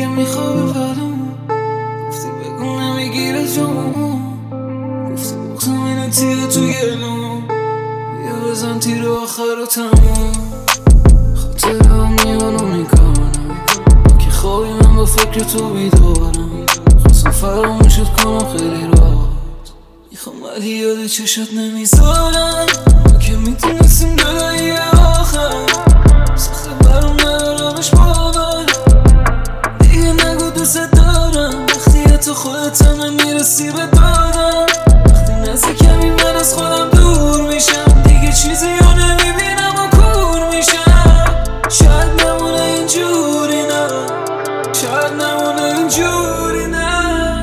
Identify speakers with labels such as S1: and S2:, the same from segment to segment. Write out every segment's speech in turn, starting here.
S1: میخوابه ولمون، گفتی بگو نمیگیره جامون، گفتی بغزم اینه تیره تو گلوم، بیا بزن تیر آخر و تموم. خاطرم میانو میکنم که خوابی من با فکر تو بیدارم، خواستم فراموشت کنم خیلی راحت، میخوام ولی یاد چشات نمیذارم. ما که میتونستیم جدایی آخر، سخته برام ندارمش باور، دیگه نگو دوست دارم وقتی تو خودت هم نمیرسی به دادم. وقتی نزدیکمی من از خودم دور میشم، دیگه چیزی رو نمیبینم و کور میشم. شاید نمونه اینجوری نه، شاید نمونه اینجوری نه.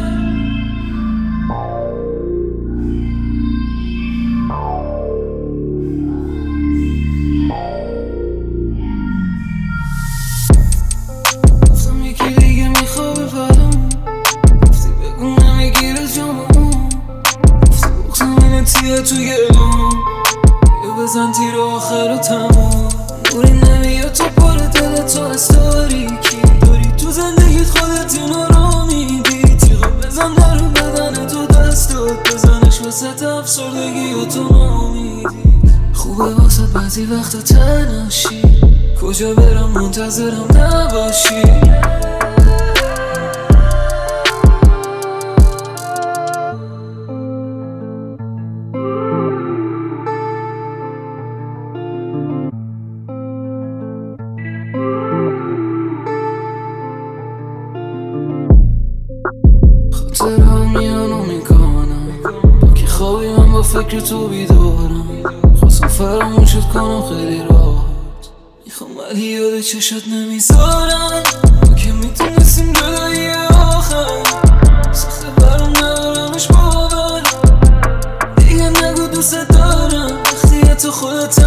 S1: گفتم یکی دیگه میخوابه ولمون، گفتی بگو نمیگیره جامون، گفتی بغزم اینه تیره تو گلوم، بیا بزن تیر آخر و تموم. نوری نمیاد تو پر دل تو از تاریکی، داری تو زندگیت خودت اینو رو میدی. تیغا بزن در بدن تو دستات، بزنش وسط افسردگی و تو نامیدی. خوبه واسه بعضی وقتا تنهاشی، کجا برم منتظرم نباشی. خاطرم میانو میکنم که خوابی من با فکر تو بیدارم، خواستم فراموشت کنم خیلی راحت، میخوام ولی یاد چشات نمیذارم. ما که میتونستیم جدایی آخر، سخته برام ندارمش باور، دیگه نگو دوست دارم وقتی تو خودت